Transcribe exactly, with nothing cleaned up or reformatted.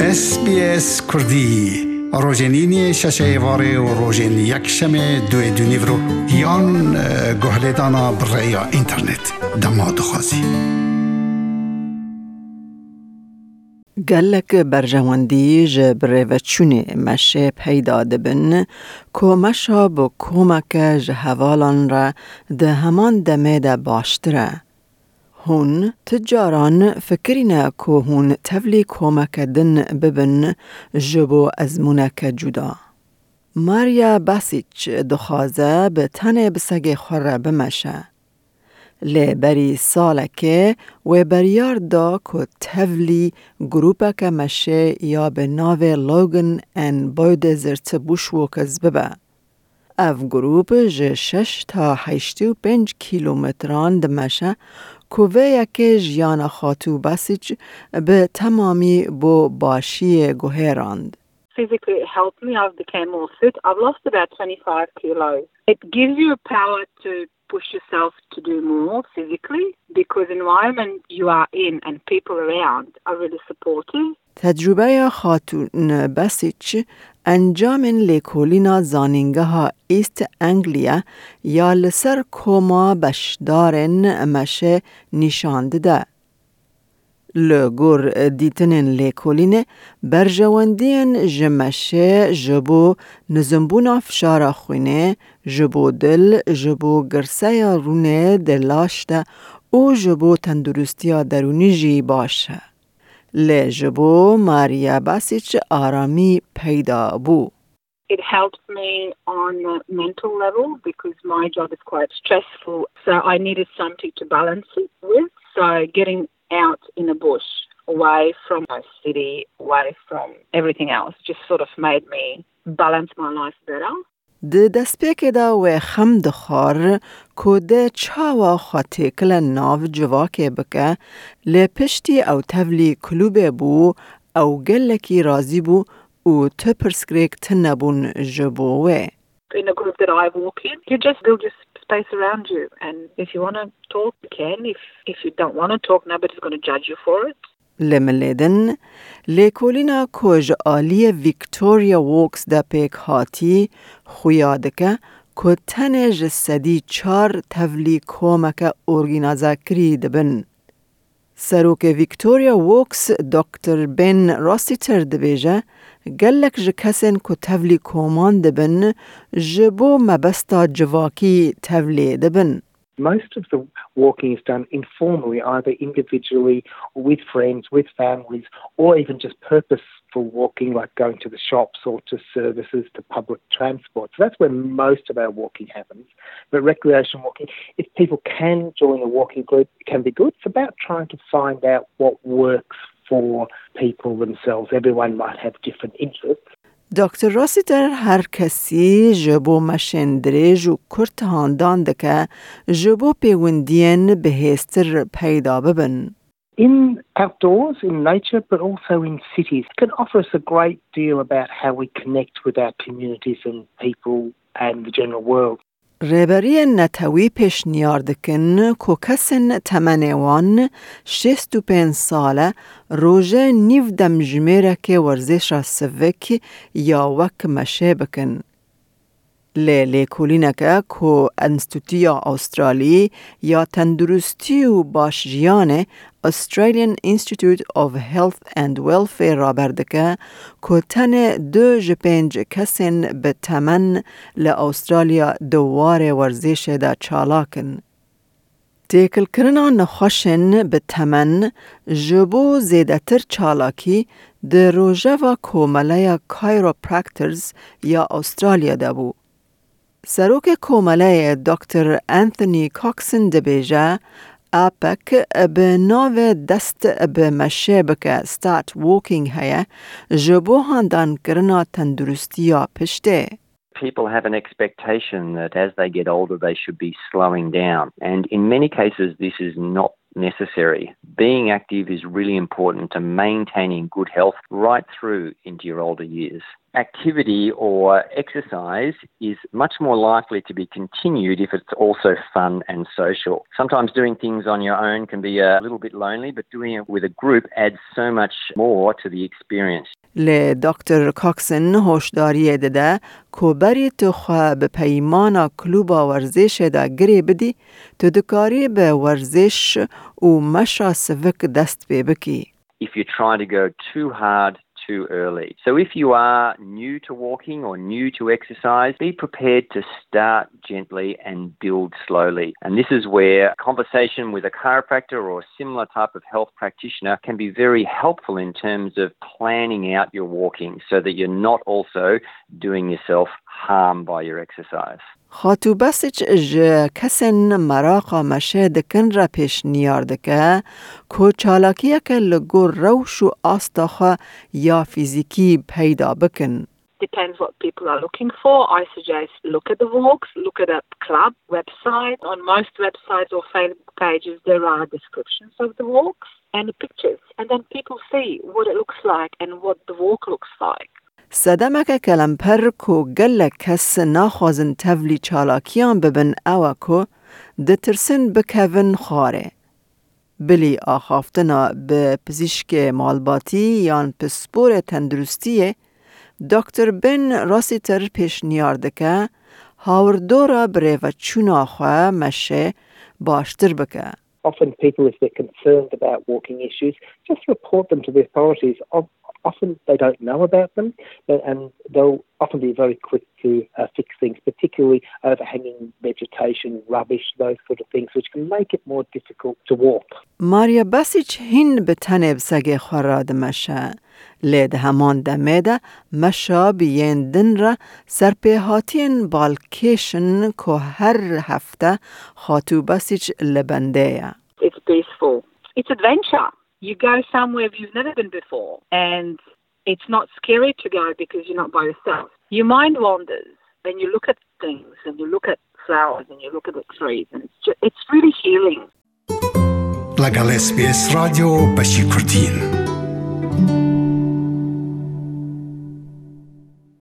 اس بی اس کردی روزنینی ششه واره و روزن یک شمه دوی دونیورو یان گهلیدانا برای اینترنت دماد خوازی گلک برجواندی جبره و چونه مشه پیدا دبن که مشه با کمک جهوالان را ده همان دمه ده باشتره. هون تجاران فکرینه که هون تولی کمک دن ببن جبو ازمونک جدا. ماریا باسیچ دخوازه به تنه بسگ خوره بمشه. لی بری سالکه و بریار دا که تولی گروپک مشه یا به ناو لوگن ان باید زرت بوشو کز ببه. اف گروپ جه شش تا هشتی و پنج کیلومتران دمشه کوه یکی جیان خاتو بسیج به تمامی بو باشی گوهراند. Physically it helped me. I became more fit. I've lost about twenty-five kilos. It gives you a power to push yourself to do more physically because the environment you are in and people around are really supportive. تجربه خاتون بسیچ انجام لیکولینا زانینگه ها ایست انگلیا یا لسر کوما بشدارن مشه نشانده ده. لگور دیتنین لیکولین برجواندین جمشه جبو نزنبون فشار خونه جبو دل جبو گرسه رونه دلاشته او جبو تندرستی درونی جی باشه. لی جبو ماریا باسیچ آرامی پیدا بو. It helps me on a mental level because my job is quite stressful. So I needed something to balance it with. So getting out in the bush, away from my city, away from everything else, just sort of made me balance my life better. ده دسپیک دا و خم دخار که ده چاوا خواتی کل ناو جواکه بکه لی پشتی او تولی کلوبه بو او گلکی رازی بو او تو پرسکریک تنبون جبوه. In a group that I walk in, you just build your space around you. And if you want to talk, you can. If, if you don't want to talk, nobody's going to judge you for it. لملیدن لیکولینا کج آلی ویکتوریا ووکس دا پیک هاتی خویادکه که تن جسدی چار تولی کومک ارگینازا کری دبن. سروک ویکتوریا ووکس دکتر بن راستیتر دبیجه گلک جکسن که تولی کومان دبن جبو مبستا جواکی تولی دبن. Most of the walking is done informally, either individually or with friends, with families, or even just purposeful walking like going to the shops or to services, to public transport. So that's where most of our walking happens. But recreational walking, if people can join a walking group, it can be good. It's about trying to find out what works for people themselves. Everyone might have different interests. دکتر راسیتر هر کسی جبو مشندریج و کرت هاندان دکه جبو پیوندین بهستر پیدا ببن. In outdoors, in nature, but also in cities, can offer us a great deal about how we connect with our communities and people and the general world. ریبری نتوی پیش نیاردکن که کسن تمنوان شست و پین ساله روژه نیو دم جمیره که ورزش را سوک یا وک مشه بکن. لی لیکولینکه که انستوتیا استرالی یا تندرستی و باش جیانه Australian Institute of Health and Welfare را بردکه که تن دو جپنج کسین به تمن ل استرالیا دوار ورزش دا چالاکن. تیکل کرنا نخوشن به تمن جبو زیده تر چالاکی ده روژه و کومله کایروپرکترز یا استرالیا دابو. سروک کومله دکتر انتونی کاکسن دبیجه اپک به ناو دست به مشه بکه start walking هیا جبو هندان کرنا تندرستی یا پشته. People have an expectation that as they get older they should be slowing down, and in many cases this is not necessary. Being active is really important to maintaining good health right through into your older years. Activity or exercise is much more likely to be continued if it's also fun and social. Sometimes doing things on your own can be a little bit lonely, but doing it with a group adds so much more to the experience. لدکتر کاکسن هوشداری داده که بری تو خواه به پیمان کلوبا ورزش دا گری بدی تو دکاری به ورزش و مشا سوک دست بی بکی. If you're trying to go too hard too early. So if you are new to walking or new to exercise, be prepared to start gently and build slowly. And this is where conversation with a chiropractor or a similar type of health practitioner can be very helpful in terms of planning out your walking so that you're not also doing yourself harm by your exercise. خاطو بسیج اج کسین مراقا مشه دکن را پیش نیاردکه که چالاکیه که لگو روش و آستاخه یا فیزیکی پیدا بکن. Depends what people are looking for. I suggest look at the walks, look at a club website. On most websites or Facebook pages there are descriptions of the walks and the pictures. And then people see what it looks like and what the walk looks like. صدمک کلمپر کو گل کس ناخوازن تولی چالاکیان ببن اوه کو دترسن بکوین خاره. بلی آخافتنا به پزشک مالباتی یان پسپور تندرستیه دکتر بن راسیتر پیش نیارده که هاوردورا بره و چون آخواه مشه باشتر بکه. Often people, if they're concerned about walking issues, just report them to the authorities. Often they don't know about them, and they'll often be very quick to uh, fix things, particularly overhanging vegetation, rubbish, those sort of things, which can make it more difficult to walk. ماریا بسیچ هین به تنب سگه خوراد مشه. لید همان دمیده مشا بیندن را سرپیهاتین بالکیشن که هر هفته خاطو بسیچ لبنده. It's peaceful. It's adventure. You go somewhere you've never been before, and it's not scary to go because you're not by yourself. Your mind wanders, and you look at things, and you look at flowers, and you look at the trees, and it's just, it's really healing. لگل اس بی اس رادیو بشی کردین.